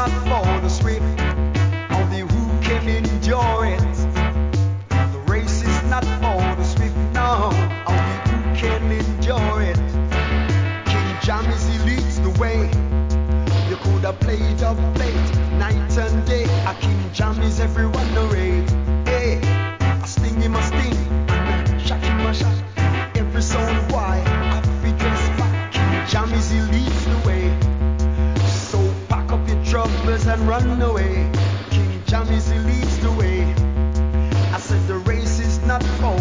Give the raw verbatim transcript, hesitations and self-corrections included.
not for the swift, only who can endure it. The race is not for the swift, no, only who can endure it. King Jammys, he leads the way. You could have played up late, night and day. A King Jammys, everyone array. Hey, I sting him, a sting, and a shot him, a shot. Every sound why Africa's back. King Jammys, he leads the way. So pack up your troubles and run away. King Jammys, he leads the way. I said the race is not for